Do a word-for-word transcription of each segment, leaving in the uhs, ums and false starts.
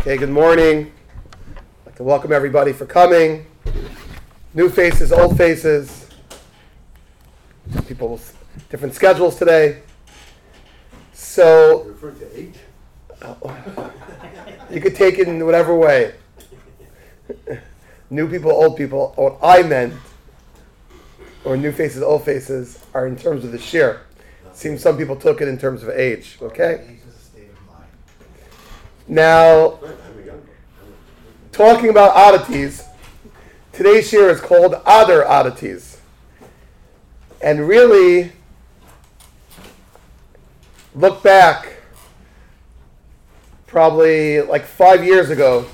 Okay, good morning. I'd like to welcome everybody for coming. New faces, old faces. People's different schedules today. So, You're referring to age? uh, you could take it in whatever way. New people, old people. What I meant, or new faces, old faces, are in terms of the shir. Seems some people took it in terms of age. Okay. Now, talking about oddities, today's shir is called Other Oddities. And really, look back, probably like five years ago,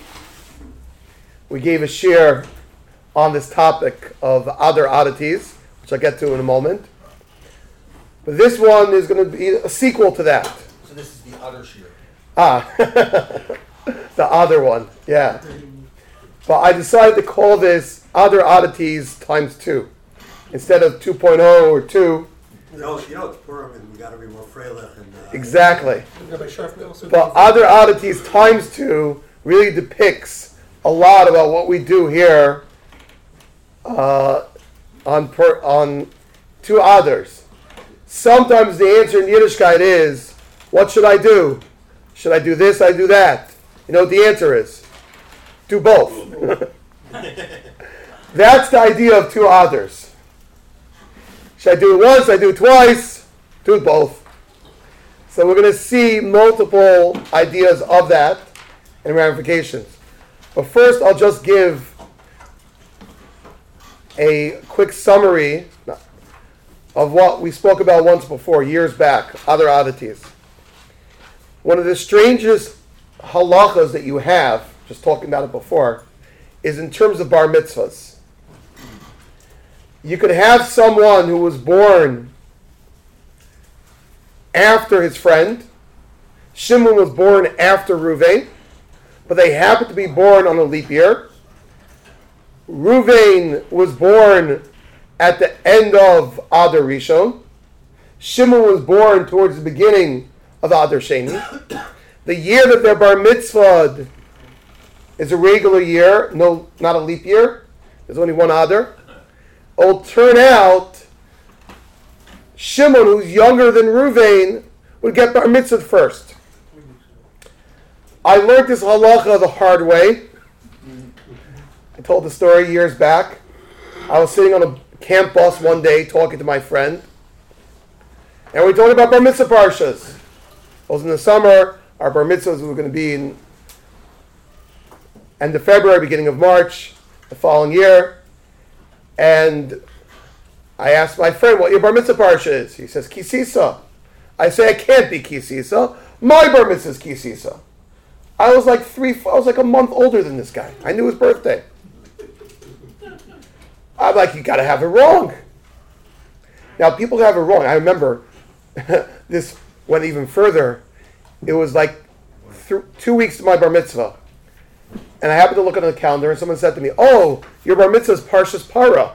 we gave a shir on this topic of other oddities, which I'll get to in a moment. But this one is going to be a sequel to that. So this is the other shir. Ah, the other one, yeah. But I decided to call this Other Oddities times two. Instead of two point oh or two. You know, you know it's Purim and we got to be more freilich and. Uh, Exactly. But Other Oddities times two really depicts a lot about what we do here uh, on per, on two others. Sometimes the answer in Yiddishkeit is, what should I do? Should I do this? I do that. You know what the answer is? Do both. That's the idea of two others. Should I do it once? I do it twice? Do it both. So we're going to see multiple ideas of that and ramifications. But first, I'll just give a quick summary of what we spoke about once before, years back, other oddities. One of the strangest halachas that you have, just talking about it before, is in terms of bar mitzvahs. You could have someone who was born after his friend. Shimon was born after Ruvain, but they happened to be born on a leap year. Ruvain was born at the end of Adar Rishon. Shimon was born towards the beginning of Adar Sheni. The year that they're bar mitzvah is a regular year, no, not a leap year. There's only one Adar. It'll turn out Shimon, who's younger than Ruvain, would get bar mitzvah first. I learned this halacha the hard way. I told the story years back. I was sitting on a camp bus one day talking to my friend, and we talked about bar mitzvah parshas. It was in the summer. Our bar mitzvahs were going to be in end of February, beginning of March, the following year. And I asked my friend what your bar mitzvah parsha is. He says, Kisisa. I say, I can't be Kisisa. My bar mitzvah is Kisisa. I was like three, I was like a month older than this guy. I knew his birthday. I'm like, you got to have it wrong. Now, people have it wrong. I remember this went even further. It was like th- two weeks to my bar mitzvah. And I happened to look at the calendar and someone said to me, oh, your bar mitzvah is Parshas Para.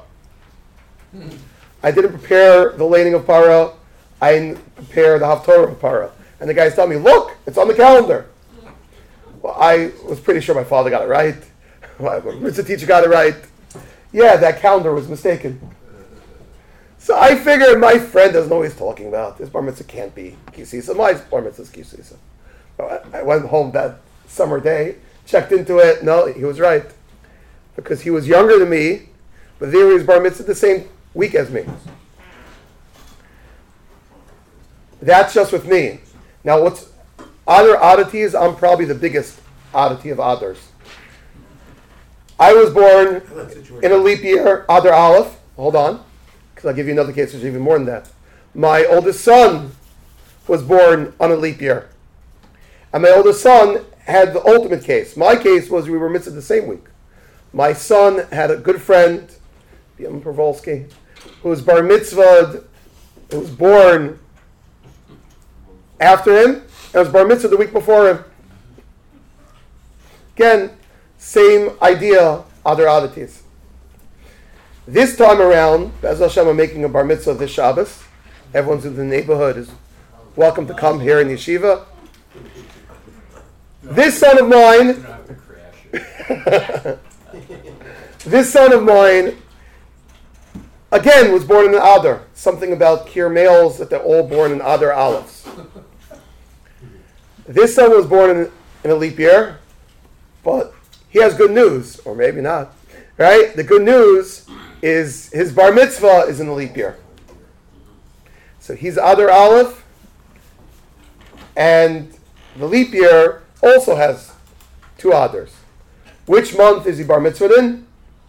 I didn't prepare the lading of Para. I didn't prepare the Haftorah of Para. And the guys tell me, look, it's on the calendar. Well, I was pretty sure my father got it right. My mitzvah teacher got it right. Yeah, that calendar was mistaken. So I figured my friend doesn't know what he's talking about. This bar mitzvah can't be Kisisa. My bar mitzvah is Kisisa. So I went home that summer day, checked into it. No, he was right. Because he was younger than me, but there he was bar mitzvah the same week as me. That's just with me. Now, what's other oddities? I'm probably the biggest oddity of others. I was born in a leap year, Adar Aleph. Hold on, because I'll give you another case which is even more than that. My oldest son was born on a leap year. And my oldest son had the ultimate case. My case was we were mitzvah the same week. My son had a good friend, Biam Pervolsky, who was bar mitzvah, who was born after him, and was bar mitzvah the week before him. Again, same idea, other oddities. This time around, Be'ez Hashem, I'm making a bar mitzvah this Shabbos. Everyone's in the neighborhood is welcome to come here in yeshiva. This son of mine, You don't have to crash it. this son of mine, again, was born in Adar. Something about Kir males that they're all born in Adar Aleph. This son was born in, in a leap year, but he has good news, or maybe not. Right? The good news is his bar mitzvah is in the leap year. So he's Adar Aleph, and the leap year also has two Adars. Which month is he bar mitzvah in?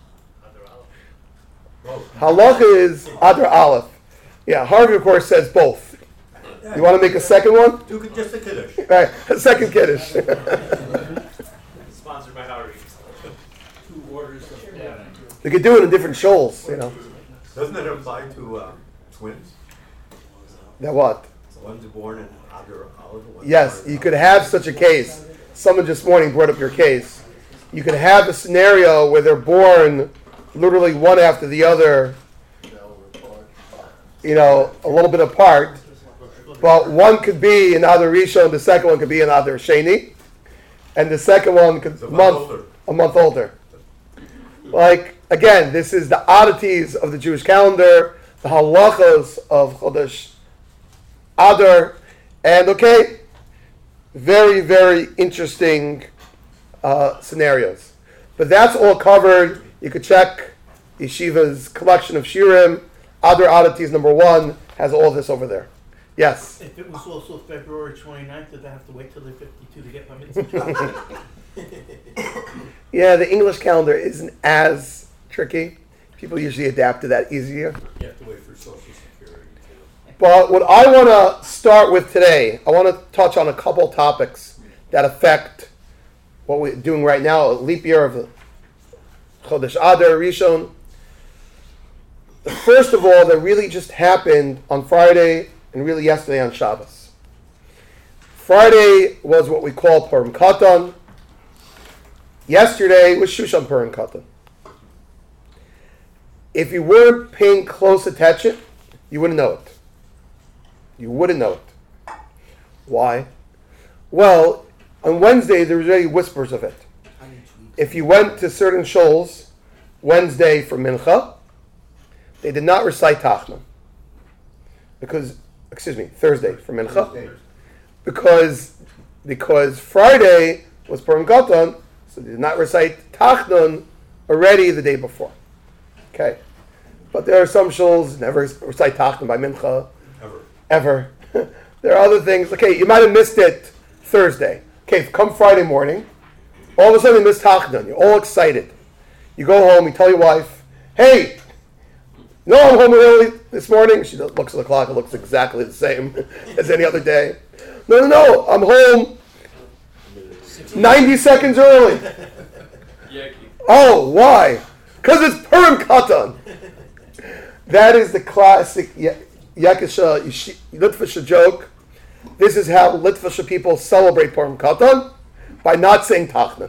Halacha is Adar Aleph. Yeah, Harvey, of course, says both. You want to make a second one? Do just a kiddush. Right, a second kiddush. Sponsored by Howard. Two orders of planning. You could do it in different shoals, you know. Doesn't it apply to uh, twins? That what? One's born in Adar Aleph. one's Yes, born in you could have such a case. Someone just morning brought up your case. You could have a scenario where they're born literally one after the other, you know, a little bit apart. But one could be in Adar Rishon, the second one could be in Adar Sheni, and the second one could It's a month month older. a month older. Like again, this is the oddities of the Jewish calendar, the halachos of Chodesh Adar, and okay, very very interesting uh, scenarios. But that's all covered. You could check Yeshiva's collection of shirim. Adar oddities number one has all this over there. Yes. If it was also February twenty-ninth, did I have to wait till they're fifty-two to get my mitzvah? Yeah, the English calendar isn't as tricky. People usually adapt to that easier. You have to wait for Social Security too. But what I want to start with today, I want to touch on a couple topics that affect what we're doing right now, a leap year of Chodesh Adar Rishon. The first of all, that really just happened on Friday and really yesterday on Shabbos. Friday was what we call Purim Katan. Yesterday was Shushan Purim Katan. If you weren't paying close attention, you wouldn't know it. You wouldn't know it. Why? Well, on Wednesday there was already whispers of it. If you went to certain shoals Wednesday for Mincha, they did not recite Tachna. Because, excuse me, Thursday for Mincha. Because, because Friday was Purim Katan, so they did not recite Tachnon already the day before. Okay. But there are some shuls never recite Tachnon by Mincha. Ever. Ever. There are other things. Okay, you might have missed it Thursday. Okay, come Friday morning, all of a sudden you miss Tachnon. You're all excited. You go home, you tell your wife, hey, no, I'm home early this morning. She looks at the clock, it looks exactly the same as any other day. No, no, no, I'm home ninety seconds early. Oh, why? Because it's Purim Katan. That is the classic Yakisha Litvisha joke. This is how Litvisha people celebrate Purim Katan, by not saying Tachna.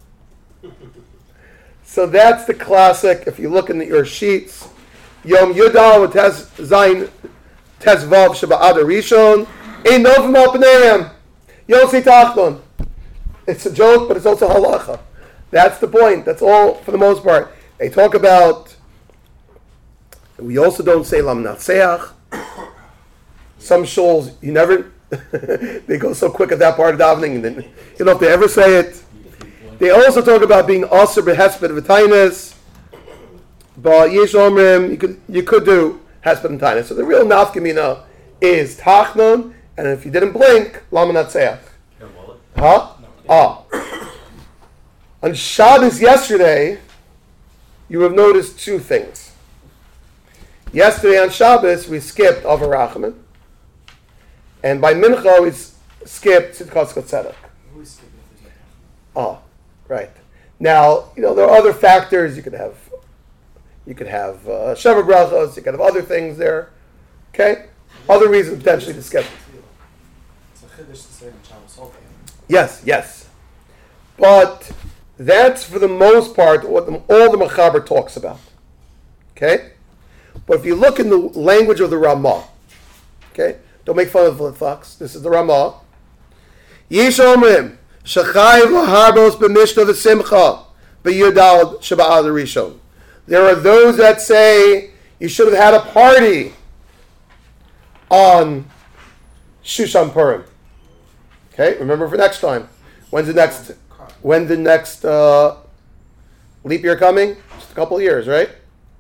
So that's the classic. If you look in your sheets, Yom Yudal with Tes Zayin Tes Vav Sheba Adar Rishon Ein Novim Al Pneiim. You don't say Tachnon. It's a joke, but it's also halacha. That's the point. That's all for the most part. They talk about. We also don't say Lam Natseach. Some shuls you never. They go so quick at that part of davening, and then you don't know if they ever say it. They also talk about being aser behesped v'tainis, but yesh omrim you could you could do hesped and tainis. So the real nafkamina is tachnon, and if you didn't blink, lama natseach. Huh? Ah. On Shabbos yesterday, you have noticed two things. Yesterday on Shabbos we skipped Avar Rachamim, and by Mincha we skipped Tzidkas Tzedek. Ah. Right. Now, you know, there are other factors. You could have, you could have uh, Sheva Brachos. You could have other things there. Okay? Other reasons potentially to skip. Yes, yes. But that's for the most part what the, all the Mechaber talks about. Okay? But if you look in the language of the Ramah, okay? Don't make fun of the Fox. This is the Ramah. Yesh Omrim. Shachai v'harbos b'mishna v'simcha b'yudal shabbat rishon. There are those that say you should have had a party on Shushan Purim. Okay, remember for next time. When's the next? When the next uh, leap year coming? Just a couple of years, right?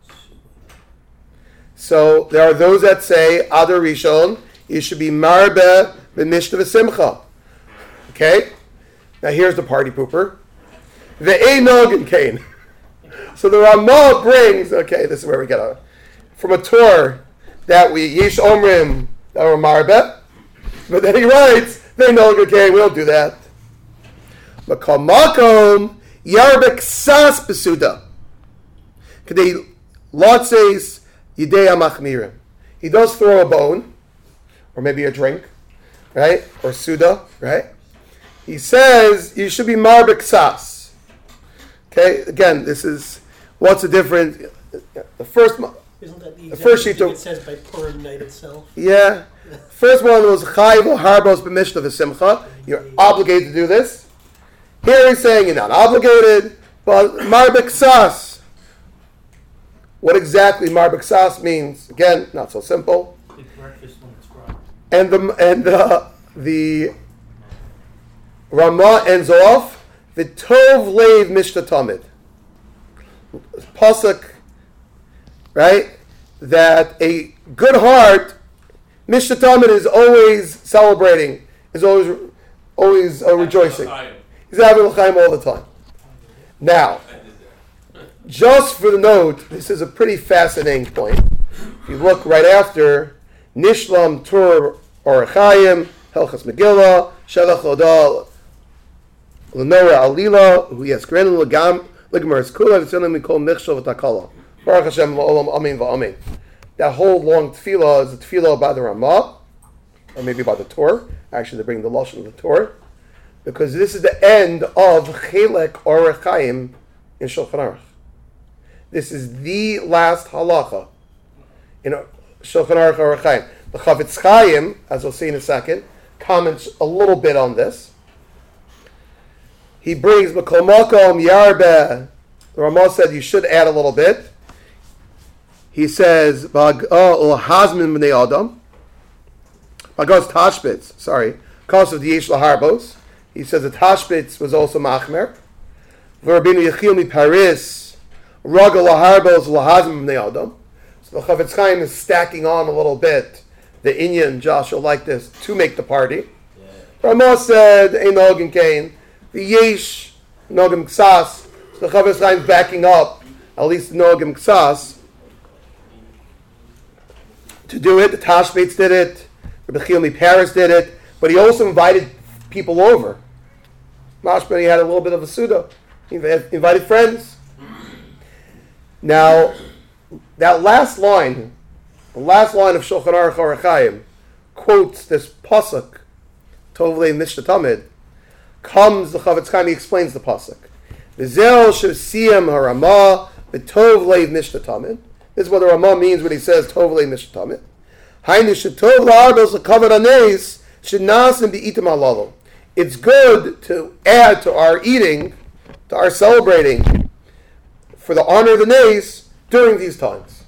So there are those that say Adar Rishon, you should be marbe b'mishna v'simcha. Okay, now here's the party pooper. Ve'enog and Cain. So the Ramah brings. Okay, this is where we get a from a tour that we Yesh Omrim that were marbe, but then he writes ve'enog and Cain. We don't do that. Makal makom yarbek sas besuda. Kadei Lot says. Yidei Machmirim. He does throw a bone, or maybe a drink, right? Or Suda, right? He says you should be Marbek Sas. Okay, again, this is what's the difference. The first, Isn't that the, the first sheet it says by Purim night itself? Yeah. First one was Chayv Harbos B'Mishna V'Simcha. You're obligated to do this. Here he's saying you're not obligated, but Marbek Sas. What exactly Marbek Sas means, again, not so simple. The breakfast when it's brought. And the and uh, the Ramah ends off the Tov Leiv Mishta Tamid. Pasuk, right? That a good heart, Mishta Tamid is always celebrating, is always always uh, rejoicing. He's having l'chaim all the time. Now, just for the note, this is a pretty fascinating point. If you look right after, Nishlam Tur Orachayim, Helchas Megillah, Shelach Lodal, Lenora Alila, who yes, Granul Lagam, Ligmar Skula, Vitzilim Mikol Michshel V'Takala. Baruch Hashem La'olam Amin V'Amin. That whole long tefillah is a tefillah by the Ramah, or maybe by the Torah. Actually, they bring the Lashon of the Torah, because this is the end of Chelek Orachayim in Shulchan Aruch. This is the last halacha in Shulchan Aruch Orach Chaim. The Chavetz Chaim, as we'll see in a second, comments a little bit on this. He brings B'kol Makom Yarbe. The Ramah said you should add a little bit. He says Bag Ul Hazmin B'nei Adam. Bagos Tashbitz. Sorry, because of the Yesh Laharbos. He says the Tashbitz was also Machmer. V'Rabbeinu Yechiel Mi Paris. Raga laharbos lahazim b'nei adam. So the Chavetz Chaim is stacking on a little bit the Inyan, Joshua, like this, to make the party. Yeah. Ramah said, Ein Nogim Kain, the Yesh Nogim Ksas. So the Chavetz Chaim is backing up, at least Nogim Ksas, to do it. The Tashbetz did it, Rabbi Chilmi Paris did it, but he also invited people over. Mashman, he had a little bit of a Suda. He invited friends. Now, that last line, the last line of Shulchan Aruch Orach Chaim, quotes this pasuk, Tov Leiv Mishta Tamid, comes, the Chavetz Chaim, he explains the pasuk. V'zel shesiyam haRamah v'tov leiv Mishta Tamid. This is what the Ramah means when he says Tov Leiv Mishta Tamid. Hainu shetov la'arbos l'kavod haneis shenasim b'itam halalo. It's good to add to our eating, to our celebrating, for the honor of the nays during these times.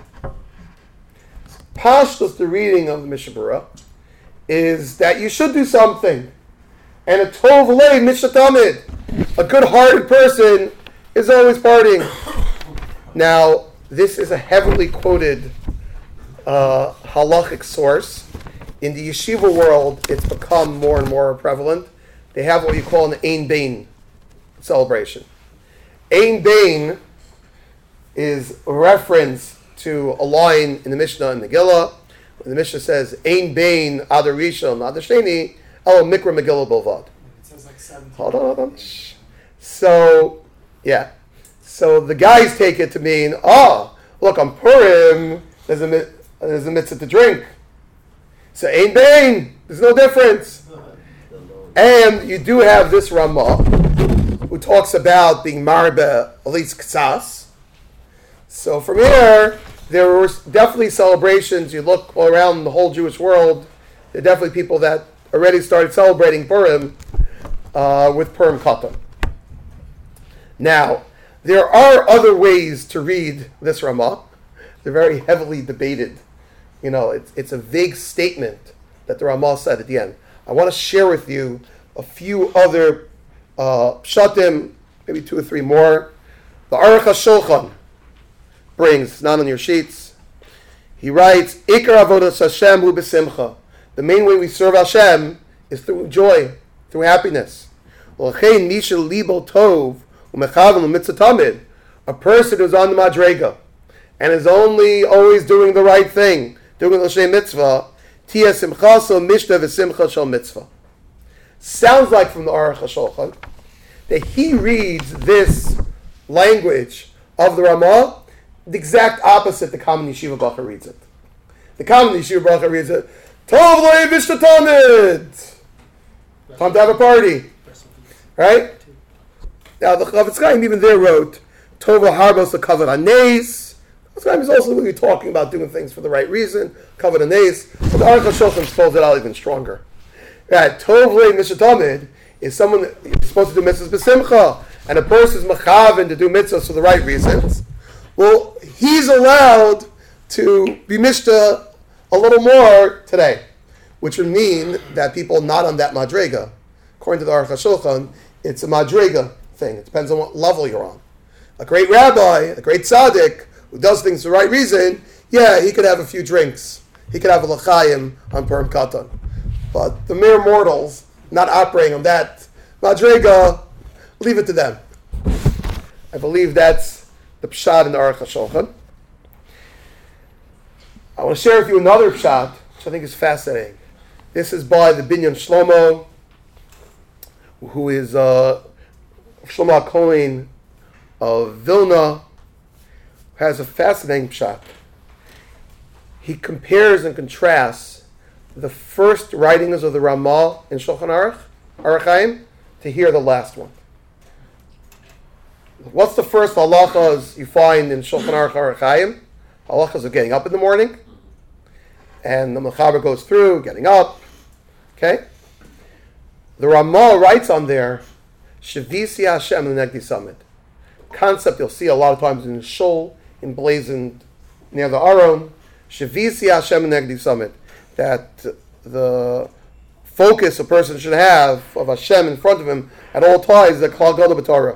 Pashtus, the reading of the Mishnah Berurah, is that you should do something. And a tov leiv Mishta Tamid, a good-hearted person, is always partying. Now, this is a heavily quoted uh, halachic source. In the yeshiva world, it's become more and more prevalent. They have what you call an Ein Bein celebration. Ein Bein is a reference to a line in the Mishnah and Megillah, when the Mishnah says, Ein Bein Adar Rishon Adar Sheni El Mikra Megillah Bilvad. It says like seventeen. Hold on, hold on. Shh. So, yeah. So the guys take it to mean, oh, look, on Purim, there's a, there's a mitzvah to drink. So Ein Bein, there's no difference. And you do have this Ramah, who talks about being marbe, at least ksas. So from here, there were definitely celebrations. You look all around the whole Jewish world, there are definitely people that already started celebrating Purim uh, with Purim Katan. Now, there are other ways to read this Ramah. They're very heavily debated. You know, it's, it's a vague statement that the Ramah said at the end. I want to share with you a few other uh, pshatim, maybe two or three more. The Aruch HaShulchan brings, not on your sheets. He writes, Ikar avodas Hashem hu b'simcha. The main way we serve Hashem is through joy, through happiness. L'chein misha libo tov u'mechavan l'mitzvah tamid. A person who's on the madrega and is only always doing the right thing, doing the l'shem mitzvah, tia simchaso mishta v'simcha shal mitzvah. Sounds like from the Aruch HaShulchan that he reads this language of the Ramah the exact opposite the common yeshiva bacher reads it. The common yeshiva bacher reads it, Tov lo yevishta tamid. Time to have a party. Right? Now the Chavetz Chaim even there wrote, Tov harbos lekavod hanes. Chavetz Chaim is also really talking about doing things for the right reason, kavod hanes. But the Aruch HaShulchan spells it out even stronger. Right? Tov lo yevishta tamid is someone that is supposed to do mitzvahs b'simcha, and a person is mechaven to do mitzvahs for the right reasons. Well, he's allowed to be mishta a little more today, which would mean that people not on that madrega, according to the Aruch HaShulchan, it's a madrega thing. It depends on what level you're on. A great rabbi, a great tzaddik, who does things for the right reason, yeah, he could have a few drinks. He could have a l'chaim on Purim Katan. But the mere mortals, not operating on that madrega, leave it to them. I believe that's the pshat in the Aruch HaShulchan. I want to share with you another pshat, which I think is fascinating. This is by the Binyan Shlomo, who is uh, Shlomo HaKohen of Vilna, who has a fascinating pshat. He compares and contrasts the first writings of the Ramah in Shulchan Aruch, Aruch Chaim, to hear the last one. What's the first halachas you find in Shulchan Aruch Aruch Chaim? Halachas of getting up in the morning, and the Mechaber goes through getting up. Okay, the Ramah writes on there, Shavisi Hashem l'negdi summit. Concept you'll see a lot of times in the shul, emblazoned near the Aron. Shavisi Hashem l'negdi summit. That the focus a person should have of Hashem in front of him at all times is the Klal Gadol b'Torah.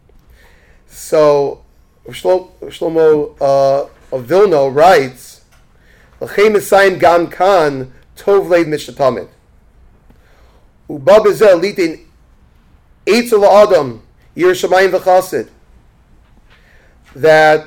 So Shlomo, Shlomo uh, of Vilna writes, "L'chein Messiah gam kan tov leid mishtamid. Uba bezel litin eitz la'adam yir shamayim v'chasid." That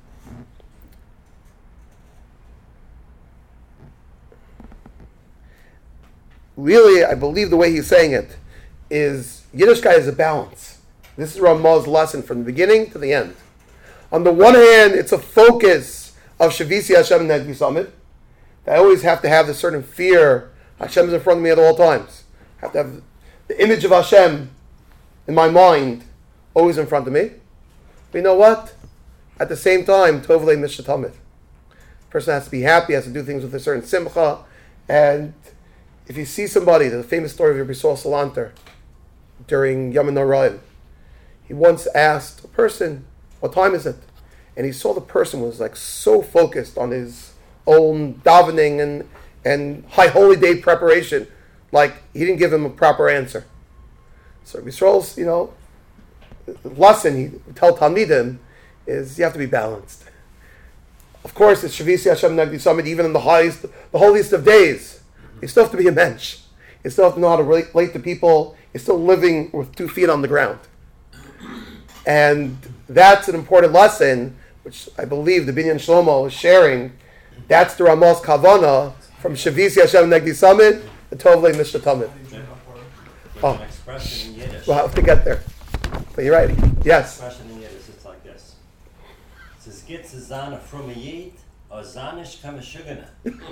really, I believe the way he's saying it is Yiddishkeit is a balance. This is Ramah's lesson from the beginning to the end. On the one hand, it's a focus of Shavisi Hashem Negdi Summit. I always have to have this certain fear. Hashem is in front of me at all times. I have to have the image of Hashem in my mind always in front of me. But you know what? At the same time, Tovlei Mishatamid. The person has to be happy, has to do things with a certain simcha. And if you see somebody, the famous story of Rabbi Yisrael Salanter during Yom HaNorayim, he once asked a person, what time is it? And he saw the person was like so focused on his own davening and, and high holy day preparation, like he didn't give him a proper answer. So Rabbi Yisrael's, you know, lesson he would tell Talmidim is you have to be balanced. Of course, it's Shavisi Hashem Nagdi Summit, even in the highest, the holiest of days. You still have to be a mensch. You still have to know how to relate to people. You're still living with two feet on the ground. And that's an important lesson, which I believe the Binyan Shlomo is sharing. That's the Ramah's Kavana from Shavisi Hashem Negdi Summit to Tovlei Mishtamid. Oh, An expression in Yiddish. we'll have to get there. But you're right. Yes. Expression in Yiddish, it's like this. It says, "Git ze zane from a yid, or zanish kam a shugana."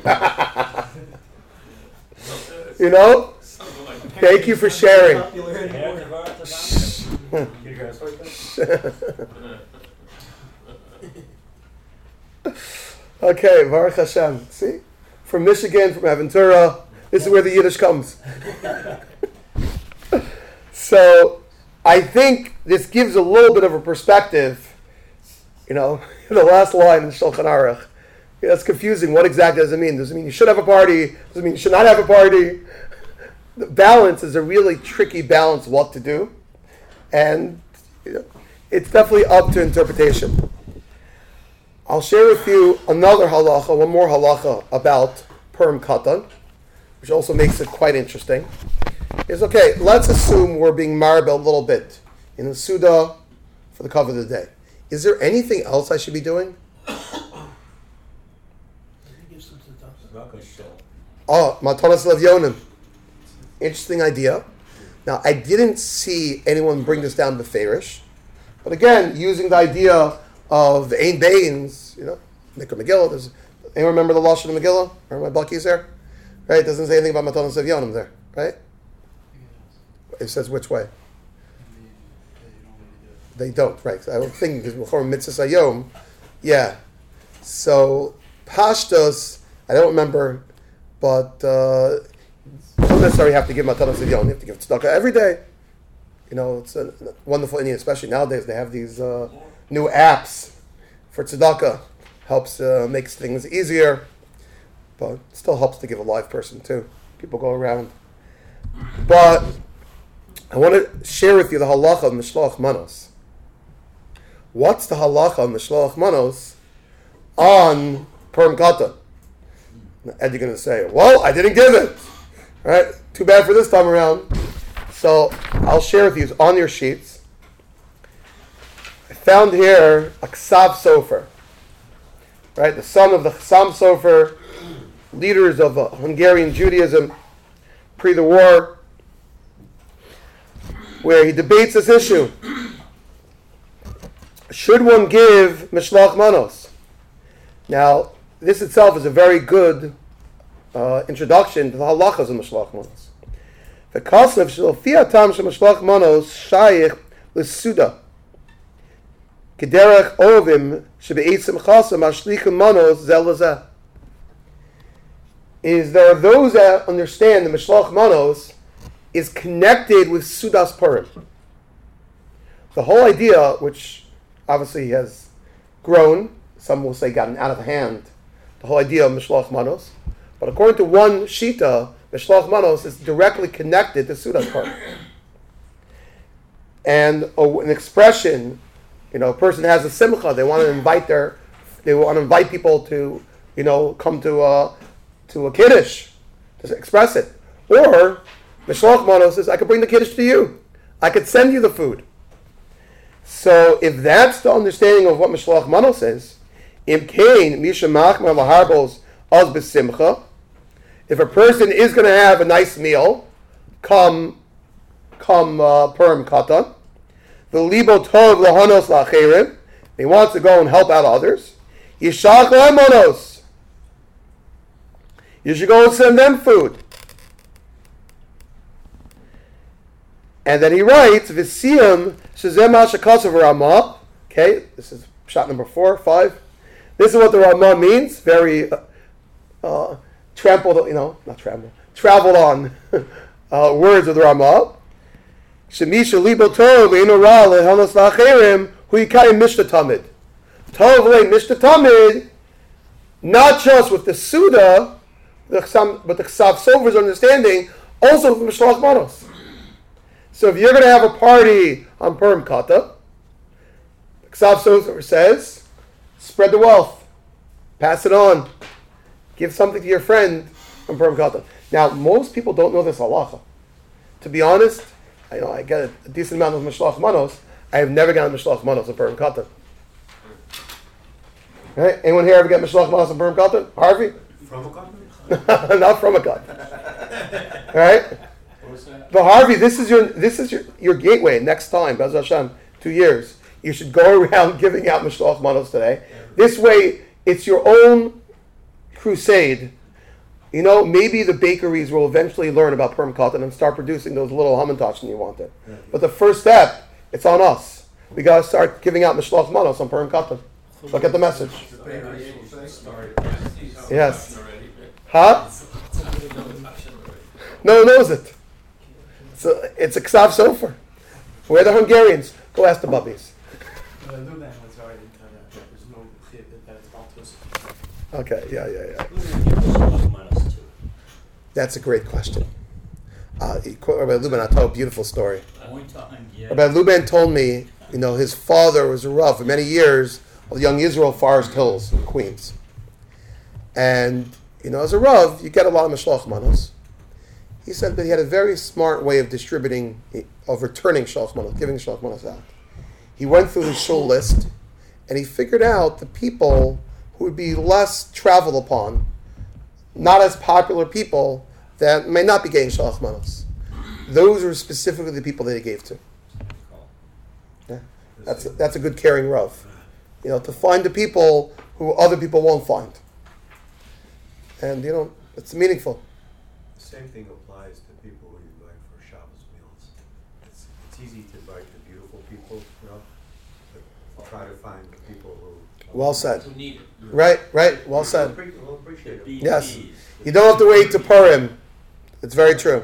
You know? Thank you for sharing. Popular Her anymore. te vart te zane. You guys like that? Okay, Baruch Hashem. See? From Michigan, from Aventura, this is where the Yiddish comes. So I think this gives a little bit of a perspective. You know, the last line in Shulchan Aruch. Yeah, that's confusing. What exactly does it mean? Does it mean you should have a party? Does it mean you should not have a party? The balance is a really tricky balance what to do. And you know, it's definitely up to interpretation. I'll share with you another halacha, one more halacha about Purim Katan, which also makes it quite interesting. Is okay, let's assume we're being marble a little bit in the Suda for the cover of the day. Is there anything else I should be doing? Give some tzedakah. Oh, Matanas Levyonim. Interesting idea. Now, I didn't see anyone bring this down beferish, but again, using the idea of the Ein Bains, you know, Mikra Megillah. Does anyone remember the Lashon of Megillah? Remember my Bucky's there? Right? It doesn't say anything about Matanas Levyonim there, right? It says which way? They don't, right? I don't think because before Mitzvah Sayom, yeah. So Pashtos, I don't remember, but uh, you don't necessarily have to give Matanas Levyonim. You have to give tzedakah every day. You know, it's a wonderful Indian, especially nowadays. They have these uh, new apps for tzedakah. Helps uh, makes things easier, but still helps to give a live person too. People go around, but I want to share with you the halacha of Mishloach Manos. What's the halacha of Mishloach Manos on Purim Katan? And you're going to say, well, I didn't give it. All right? Too bad for this time around. So I'll share with you, it's on your sheets. I found here a Ksav Sofer, right? The son of the Chassam Sofer, leaders of uh, Hungarian Judaism pre the war, where he debates this issue. Should one give Mishloach Manos? Now, this itself is a very good uh, introduction to the halachas of Mishloach Manos. The kasav shel tam shel Mishloach Manos shayich l'suda. Kederach ovim shebe'itzim chasam ashlichim manos zel lezeh. Is there are those that understand the Mishloach Manos is connected with Sudas Purim. The whole idea, which obviously has grown, some will say gotten out of hand, the whole idea of Mishloach Manos, but according to one Shita, Mishloach Manos is directly connected to Sudas Purim. And a, an expression, you know, a person has a simcha, they want to invite their, they want to invite people to, you know, come to a, to a kiddush, to express it. Or, Mishloach Manos says, I could bring the kiddush to you. I could send you the food. So if that's the understanding of what Mishloach Manos is, Im kain misha machma laharbos az besimcha, if a person is going to have a nice meal, come, come uh, Purim Katan, the libo tov lahanos lacherim, he wants to go and help out others, yishach lehem manos, you should go and send them food. And then he writes, Visiyam shezem hashakasav Ramah. Okay, this is shot number four, five. This is what the Ramah means. Very uh, uh, trampled, you know, not trampled, traveled on uh, words of the Ramah. Shemisha libo tov eino ra lehanos la'acherim hu yikayim mishta tamid. Tov le mishta tamid, not just with the Suda, the Chsam, but the Ksav Sofer's understanding, also with Mishloach Manos. So if you're going to have a party on Purim Katan, Ksav Sofer says, spread the wealth, pass it on, give something to your friend on Purim Katan. Now, most people don't know this halacha. To be honest, I know I get a decent amount of Mishloach Manos. I have never gotten Mishloach Manos on Purim Katan. Right? Anyone here ever get Mishloach Manos on Purim Katan? Harvey? From a cotton? Not from a Katan. All right? But Harvey, this is your this is your, your gateway. Next time, Bez Hashem, two years, you should go around giving out Mishloach Manos today. This way, it's your own crusade. You know, maybe the bakeries will eventually learn about Purim Katan and start producing those little hamantash you wanted. But the first step, it's on us. We got to start giving out Mishloach Manos on Purim Katan. Look at the message. Yes. Huh? No one knows it. It's a, it's a Ksav Sofer. We're the Hungarians. Go ask the bubbies. Uh, Luban was already kind of, there's no, that it's Baltus. Okay, yeah, yeah, yeah. Who's gonna give us some manas too? That's a great question. Uh, he quote Rabbi Luban Atto, beautiful story. One time, yeah. Rabbi Luban told me, you know, his father was a Rav for many years of the Young Israel Forest Hills in Queens. And, you know, as a Rav, you get a lot of Mashloch Manos. He said that he had a very smart way of distributing, of returning Shalach Manos, giving Shalach Manos out. He went through his shul list, and he figured out the people who would be less traveled upon, not as popular people, that may not be getting Shalach Manos. Those are specifically the people that he gave to. Yeah. That's, a, that's a good caring Rav. You know, to find the people who other people won't find. And, you know, it's meaningful. The same thing applies to people who you invite for Shabbos meals. It's, it's easy to invite the beautiful people, you know, but try to find the people who... Well said. Who need it. Right, right. Well said. We'll appre- we'll appreciate it. Yes. You don't have to wait to Purim. It's very true.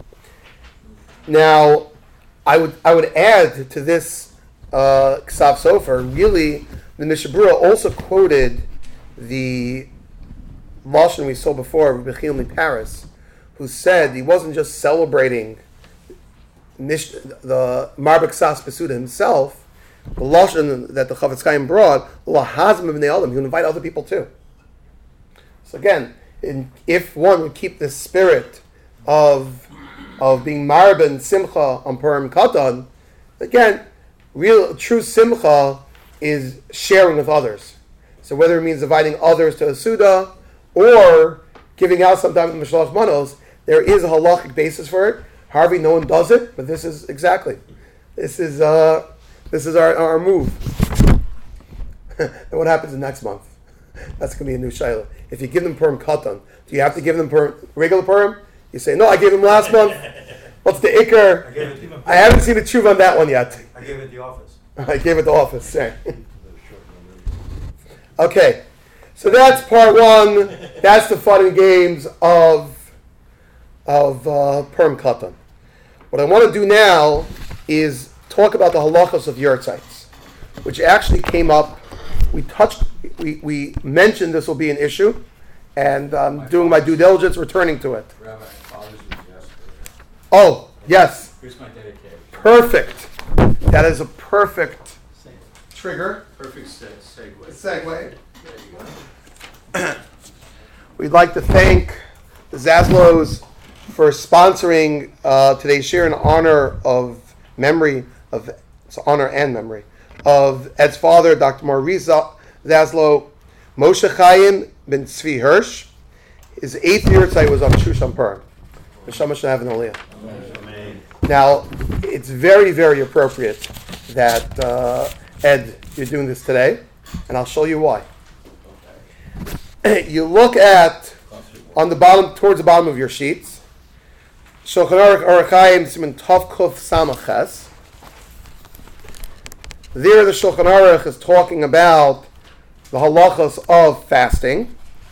Now, I would I would add to this uh, Ksav Sofer, really, the Mishnah Berurah also quoted the Lashon we saw before, Rabbi Chilmi Paris, who said he wasn't just celebrating Mish, the Marbek Sas Pesuda himself, the Lashon that the Chavetz Chaim brought, Lahazim B'nei Adam, he would invite other people too. So again, in, if one would keep the spirit of of being Marba and Simcha on Purim Katan, again, real true Simcha is sharing with others. So whether it means inviting others to a Suda or giving out sometimes the Mishloach Manos, there is a halachic basis for it. Harvey, no one does it, but this is exactly. This is uh, this is our, our move. And what happens in next month? That's going to be a new shayla. If you give them Purim Katan, do you have to give them Purim, regular Purim? You say, no, I gave them last month. What's the I Iker? gave it, I haven't seen the truth on that one yet. I gave it the office. I gave it the office. Sorry. Okay, so that's part one. That's the fun and games of of uh, Purim Katan. What I want to do now is talk about the halachos of yurtzites, which actually came up. We touched, we, we mentioned this will be an issue, and I'm doing my due diligence, returning to it. Rabbi, Father's was yesterday. Oh, yes, Here's my dedication. perfect. That is a perfect trigger. Perfect se- segue. Segue. There you go. We'd like to thank the Zaslows for sponsoring uh, today's share in honor of memory of it's honor and memory of Ed's father, Doctor Maurice Zaslow, Moshe Chaim ben Tzvi Hirsch. His eighth year site was on Shushan Purim. Neshama should have an aliyah. Now, it's very, very appropriate that uh, Ed, you're doing this today, and I'll show you why. You look at on the bottom, towards the bottom of your sheets, Shulchan Aruch Orach Chaim Siman Tov Kuf Samaches. There, the Shulchan Aruch is talking about the halachos of fasting,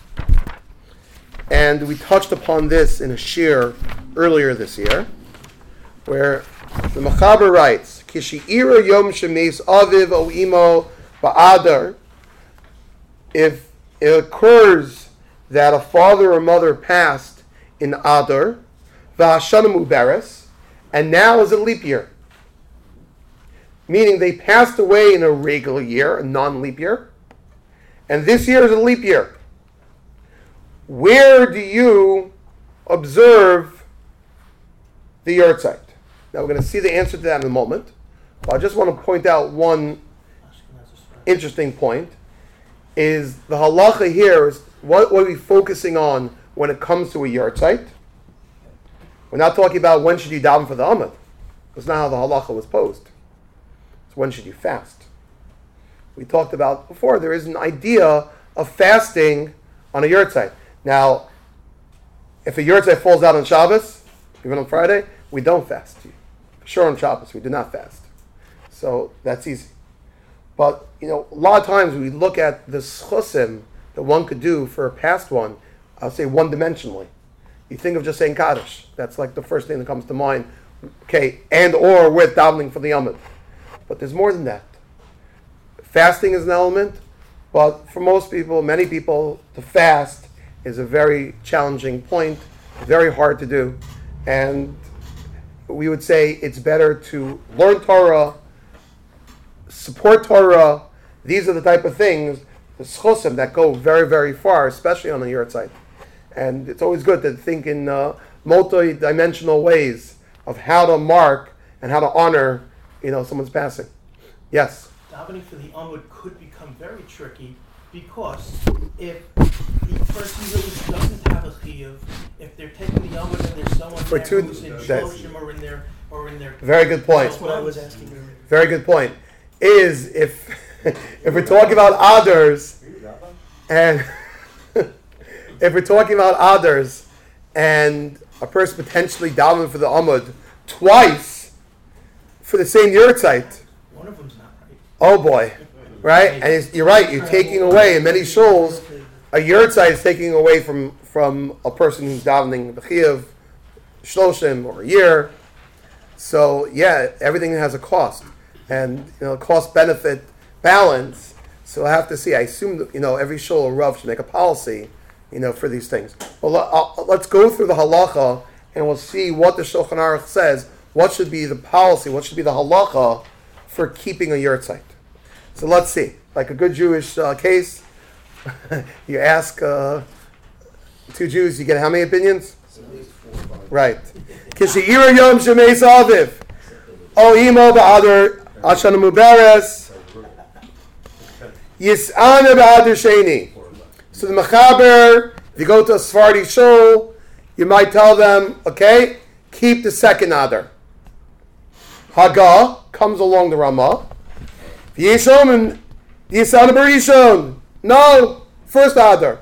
and we touched upon this in a shir earlier this year, where the Mechaber writes, "Kishi'ira Yom Shemes Aviv O Imo Ba'adar." If it occurs that a father or mother passed in Adar, V'Hashana Muberes, and now is a leap year. Meaning they passed away in a regular year, a non-leap year, and this year is a leap year. Where do you observe the yurtzeit? Now we're going to see the answer to that in a moment. But I just want to point out one interesting point. Is the halacha here is what, what are we focusing on when it comes to a yurtzeit? We're not talking about when should you daven for the Amud. That's not how the halacha was posed. It's when should you fast. We talked about before, there is an idea of fasting on a yurtzeit. Now, if a yurtzeit falls out on Shabbos, even on Friday, we don't fast. For sure on Shabbos, we do not fast. So that's easy. But, you know, a lot of times we look at the schusim that one could do for a past one, I'll say one-dimensionally. You think of just saying Kaddish. That's like the first thing that comes to mind Okay, and or with davening for the Yomid. But there's more than that. Fasting is an element, but for most people, many people, to fast is a very challenging point, very hard to do. And we would say it's better to learn Torah, support Torah. These are the type of things, the schusim, that go very, very far, especially on the yurtzeit. And it's always good to think in uh, multi-dimensional ways of how to mark and how to honor, you know, someone's passing. Yes? Davening for the Amud could become very tricky because if the person really doesn't have a chiyuv, if they're taking the Amud and there's someone For there two- who's in that's- Shloshim or in their or in their Very good point. That's what I was asking earlier. Very good point. Is if if we're talking about others, and if we're talking about others, and a person potentially davening for the Amud twice for the same yurtzeit, One of them's not right. oh boy, right? And it's, you're right. You're taking away in many shuls. A yurtzeit is taking away from from a person who's davening the chiyuv, shloshim, or a year. So yeah, everything has a cost, and you know, cost benefit balance. So I have to see. I assume that, you know, every shul or rav should make a policy, you know, for these things. Well, let, uh, let's go through the halacha, and we'll see what the Shulchan Aruch says. What should be the policy? What should be the halacha for keeping a yurtzeit? So let's see. Like a good Jewish uh, case, you ask uh, two Jews, you get how many opinions? Right. Kisheira Yom Shemeis Aviv. O Imo Ba'adar Ashana Muberes. Yis'ana Ba'adar Sheni. So the Mechaber, if you go to a Sephardi shul, you might tell them, okay, keep the second Adar. Haggah comes along the Ramah. Yishom and Yis'ana Barishon. No, first Adar.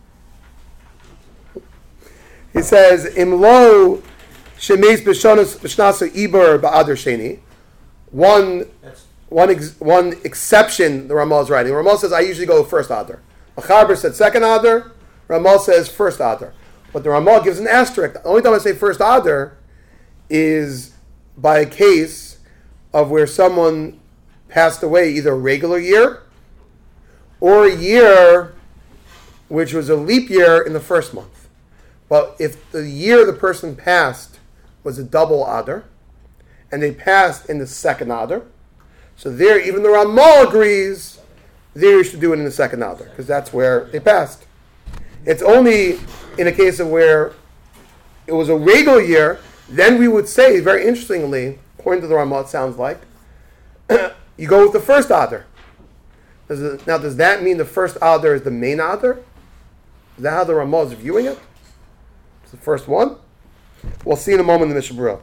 He says, Imlo Shemeis B'Shnasa Iber Ba'adar Sheni. One, one, ex, one exception, the Ramah is writing. The Ramah says, I usually go first Adar. Mechaber said second Adar. Ramah says first Adar. But the Ramah gives an asterisk. The only time I say first Adar is by a case of where someone passed away either a regular year or a year which was a leap year in the first month. But if the year the person passed was a double Adar, and they passed in the second Adar, so there, even the Ramah agrees, there you should do it in the second Adar, because that's where they passed. It's only in a case of where it was a regular year, then we would say, very interestingly, according to the Ramah, it sounds like, you go with the first Adar. Does it, now, does that mean the first Adar is the main Adar? Is that how the Ramah is viewing it? It's the first one? We'll see in a moment in the Mishnah Berurah.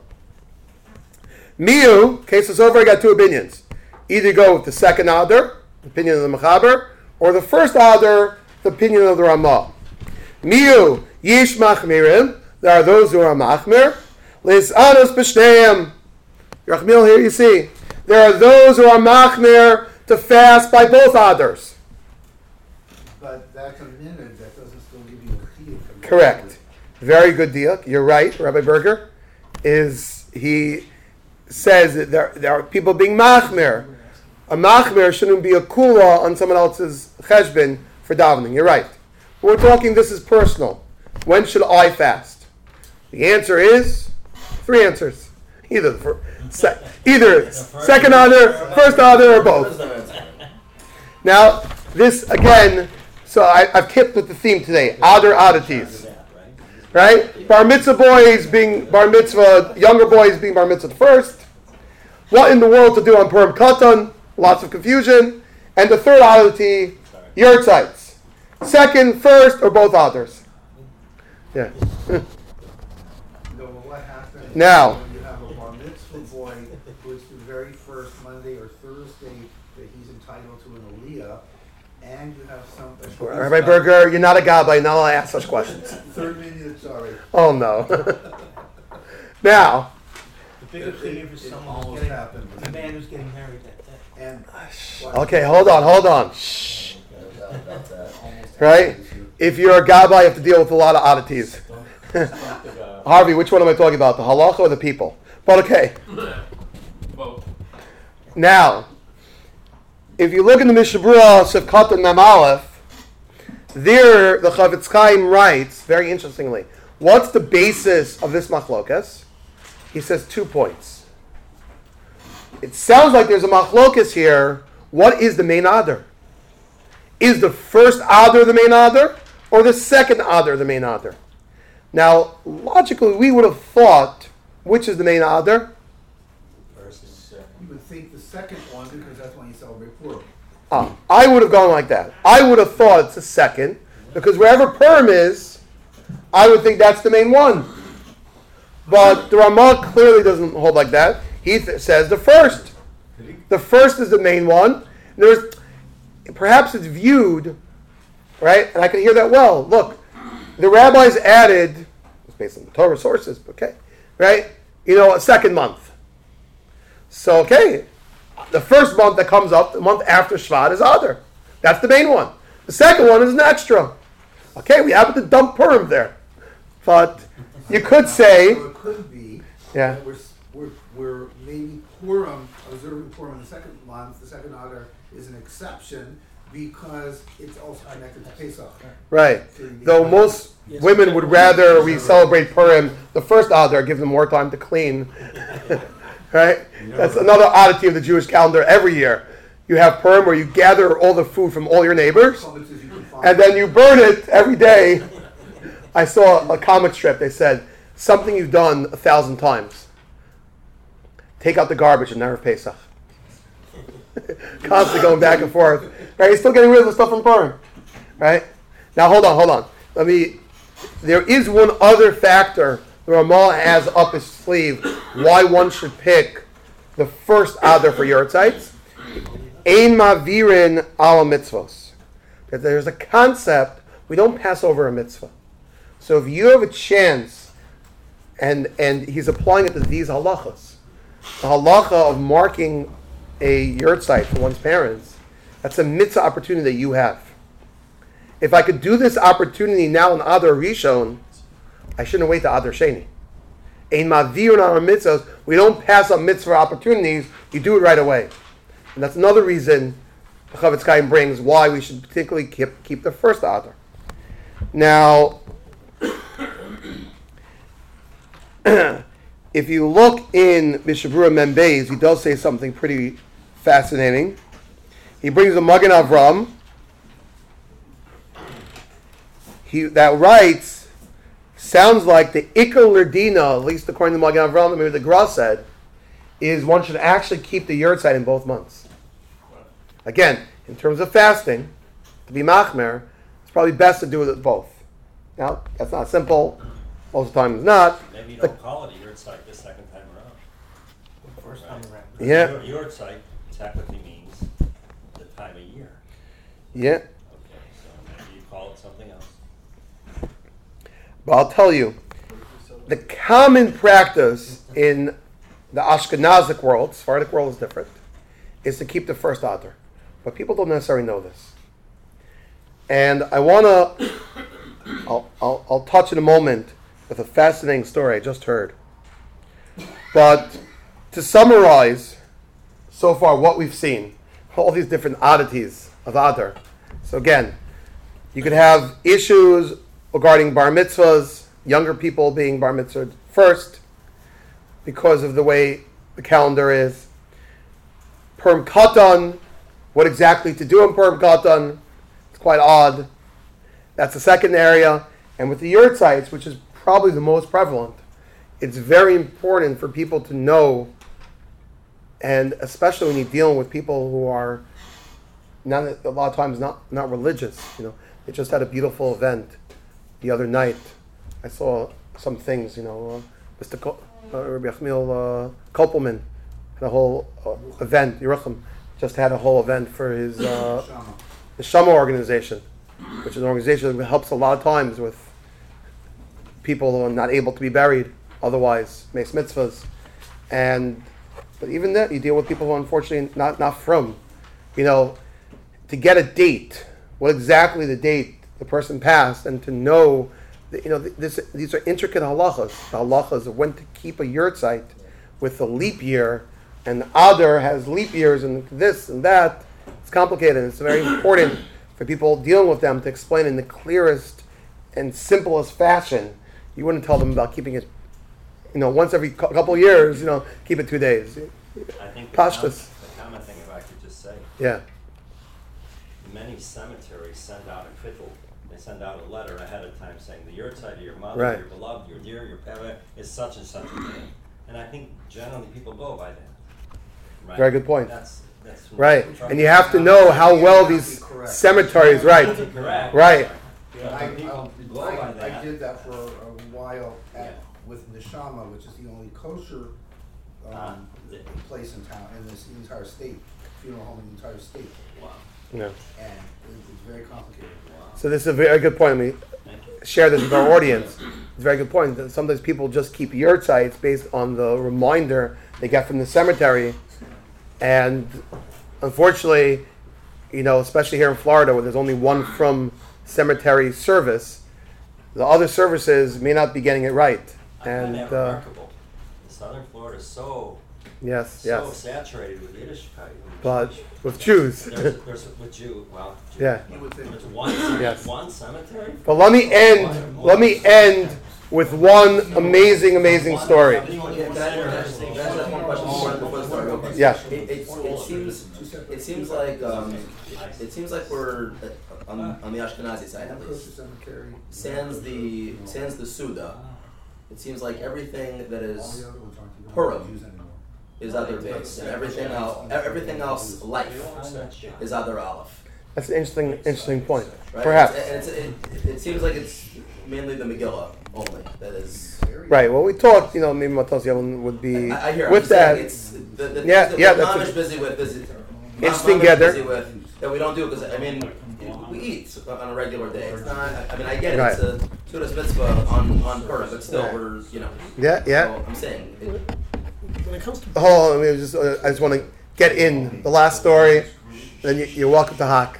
Miu, case is over, I got two opinions. Either go with the second Adar, the opinion of the Mechaber, or the first Adar, the opinion of the Ramah. Miu, Yish Machmirim, there are those who are Machmir. Liz Anos B'Shneim. Rachmil, here you see. There are those who are Machmir to fast by both Adars. But that's a minute, that doesn't still give you a chiyuv. Correct. Very good diak. You're right, Rabbi Berger. Is he says that there, there are people being machmir. A machmir shouldn't be a kula on someone else's cheshbon for davening. You're right. But we're talking, this is personal. When should I fast? The answer is three answers. Either for, se, either second Adar, first Adar, or both. Now, this again. So I, I've kept with the theme today. Adar oddities. Right? Bar mitzvah boys being bar mitzvah, younger boys being bar mitzvah first. What in the world to do on Purim Katan? Lots of confusion. And the third oddity, yurtzites. Second, first, or both others. Yeah. No, well, what happens Now. when you have a bar mitzvah boy who is the very first Monday or Thursday that he's entitled to an aliyah, and you have some... Rabbi Berger, you're not a gabbai, you're not allowed to ask such questions. Third minute, sorry. Oh no. Now. The bigger thing is It someone almost who's getting, happened. the man who's getting married that day. And Okay, hold on, hold on. Shh. Right? If you're a gabbai, you have to deal with a lot of oddities. Harvey, which one am I talking about? The halacha or the people? But okay. Well, Now, if you look in the Mishnah Berurah Sefkat and Mem Aleph, there the Chavetz Chaim writes very interestingly. What's the basis of this machlokas? He says two points. It sounds like there's a machlokas here. What is the main adar? Is the first adar the main adar, or the second adar the main adar? Now, logically, we would have thought, which is the main adar? You would think the second one because that's when you celebrate Purim. Ah, I would have gone like that. I would have thought it's the second, because wherever Purim is, I would think that's the main one. But the Ramah clearly doesn't hold like that. He th- says the first. The first is the main one. There's, perhaps it's viewed, right? And I can hear that well. Look, the rabbis added, it's based on the Torah sources, okay, right? You know, a second month. So, okay, the first month that comes up, the month after Shvat, is Adar. That's the main one. The second one is an extra. Okay, we happen to dump Purim there. But you could say, So it could be yeah, that we're, we're, we're maybe Purim, observing Purim in the second month, the second Adar is an exception because it's also connected to Pesach. right. So you- Though most women would rather we celebrate Purim the first Adar, give them more time to clean. Right? That's another oddity of the Jewish calendar every year. You have Purim where you gather all the food from all your neighbors, So much as you can find. and then you burn it every day. I saw a comic strip. They said, something you've done a thousand times. Take out the garbage and never Pesach. Constantly going back and forth. Right? You're still getting rid of the stuff from Purim. Right? Now, hold on, hold on. Let me... There is one other factor the Ramah has up his sleeve why one should pick the first Adar for Yurtzites. Ein mavirin ala mitzvos. Because there's a concept, we don't pass over a mitzvah. So if you have a chance, and and he's applying it to these halachas, the halacha of marking a yurtzeit for one's parents, that's a mitzvah opportunity that you have. If I could do this opportunity now in Adar Rishon, I shouldn't wait to Adar Sheni. Ein mavirun ala mitzvos, we don't pass up mitzvah opportunities, you do it right away. And that's another reason the Chavetz Chaim brings why we should particularly keep, keep the first Adar. Now, if you look in Mishnah Berurah Mem Beis, he does say something pretty fascinating. He brings a Magen Avram. He that writes sounds like the Ikar L'Dina, at least according to Magen Avram, maybe the Gra said, is one should actually keep the yurtzeit in both months. Again, in terms of fasting, to be machmer, it's probably best to do it both. Now, that's not simple. Most of the time it's not. Maybe you don't call it a yurtzeit the second time around. First time around. Yeah. Your yurtzeit technically means the time of year. Yeah. Okay, so maybe you call it something else. But I'll tell you, the common practice in the Ashkenazic world, Sephardic world is different, is to keep the first Adar. But people don't necessarily know this. And I want to, I'll, I'll, I'll touch in a moment with a fascinating story I just heard. But to summarize so far what we've seen, all these different oddities of Adar. So again, you could have issues regarding bar mitzvahs, younger people being bar mitzvahed first, because of the way the calendar is. Purim Katan, what exactly to do in Purim Katan, it's quite odd. That's the second area. And with the yurtzites, which is probably the most prevalent, it's very important for people to know, and especially when you're dealing with people who are not a lot of times not, not religious. You know, they just had a beautiful event the other night. I saw some things, you know, uh, Mister Ko- uh, Rabbi Achmiel uh, Kopelman had a whole uh, event. Yerucham just had a whole event for his uh, the Shama organization, which is an organization that helps a lot of times with people who are not able to be buried otherwise, makes mitzvahs. And but even then, you deal with people who are unfortunately not, not from, you know, to get a date, what exactly the date the person passed, and to know, that, you know, this, these are intricate halachas. The halachas of when to keep a yurtzeit, with a leap year, and Adar has leap years and this and that. It's complicated. It's very important for people dealing with them to explain in the clearest and simplest fashion. You wouldn't tell them about keeping it, you know, once every cou- couple of years, you know, keep it two days. I think the, Pashtus. com- the common thing, if I could just say, Yeah, many cemeteries send out a kvittel. They send out a letter ahead of time saying the yurtzeit of your mother, Right. your beloved, your dear, your peva is such and such a day. And I think generally people go by that. Right? Very good point. That's, that's right. And you have to know how well these cemeteries, right, Correct. right. Yeah, I, People um, go by I, I that. did that for a while at, Yeah. with Neshama, which is the only kosher, Ah, um, the- place in town, in this entire state, funeral home in the entire state. Wow. Yeah. And it, it's very complicated. Wow. So this is a very good point. Let me Thank you. share this with our audience. It's a very good point. That sometimes people just keep yurtzites based on the reminder they get from the cemetery, and unfortunately, you know, especially here in Florida, where there's only one from cemetery service, the other services may not be getting it right. I find And that uh, remarkable. Southern Florida is so yes, so yes, saturated with Yiddishkeit. but with Jews. there's, there's with Jew, well, Jew. Yeah. You would think. There's one, cem- Yes. one cemetery. But let me end. Let me end with one amazing, amazing story. Can I, can I, can I just ask one question before, before the story goes? Yeah. It, it, it seems, it seems like, um, it seems like we're uh, on, on the Ashkenazi side at Kosher least. cemetery. Sans the, sans the Suda, it seems like everything that All is the other ones aren't even Purim used anymore. is other base, and everything else, everything else, life, is other aleph. That's an interesting, interesting point. Right? Perhaps. And it's, it, it seems like it's mainly the Megillah only that is. Right. Well, we talked. You know, maybe Matos Yavon would be I, I hear. I'm with just saying that. it's the, the Yeah, things yeah, that that's Mamish a- busy with is Interesting Mamish gather. busy with that we don't do because I mean we eat on a regular day. It's not. I mean I get it. Right. It's a Sudas mitzvah on on Purim, but still Right. we're you know. Yeah, yeah. So I'm saying. It, When it comes to Hold on. Let me just. Uh, I just want to get in the last story. Then you, you're welcome to Hawk.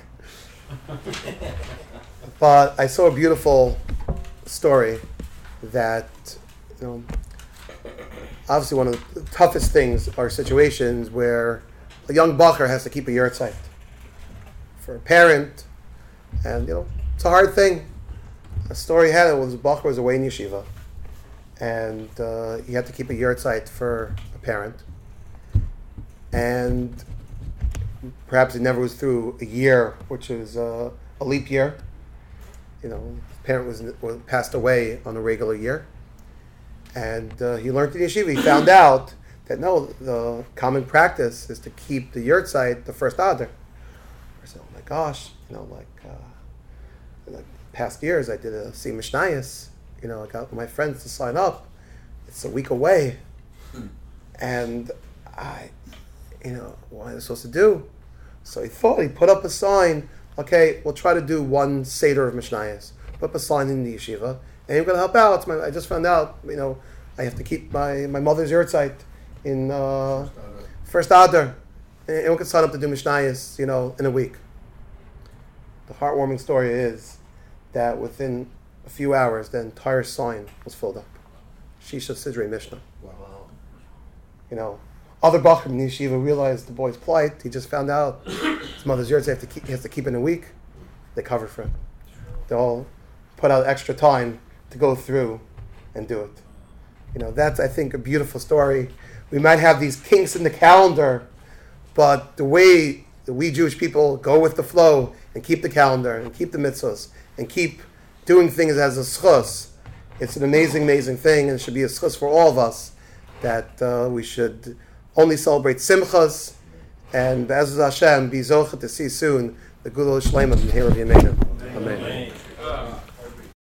But I saw a beautiful story that, you know, obviously one of the toughest things are situations where a young bacher has to keep a yurtzeit for a parent, and you know it's a hard thing. A story had it was a bacher was away in yeshiva, and uh, he had to keep a yurtzeit for a parent, and perhaps he never was through a year, which is uh, a leap year. You know, his parent was, was passed away on a regular year, and uh, he learned in yeshiva. He found out that no, the common practice is to keep the yurtzeit the first Adar. I said, oh my gosh, you know, like, uh, like past years I did a C Mishnayos. You know, I got my friends to sign up. It's a week away, and I, you know, what am I supposed to do? So he thought he put up a sign. Okay, we'll try to do one Seder of Mishnayos. Put up a sign in the yeshiva, and I'm going to help out. It's my, I just found out, you know, I have to keep my, my mother's yurtzeit in uh, first Adar. And anyone can sign up to do Mishnayos, you know, in a week. The heartwarming story is that within a few hours, the entire sign was filled up. Shisha Sidrei Mishnah. Wow. You know, other Bachrim in yeshiva realized the boy's plight. He just found out his mother's yurtzeit have to keep, he has to keep in a week. They cover for him. They all put out extra time to go through and do it. You know, that's, I think, a beautiful story. We might have these kinks in the calendar, but the way that we Jewish people go with the flow and keep the calendar and keep the mitzvahs and keep doing things as a schus, it's an amazing, amazing thing, and it should be a schus for all of us that uh, we should only celebrate simchas, and as Hashem, be zocheh to see soon the Gula Shleimah from here of Yemenim. Amen. Amen.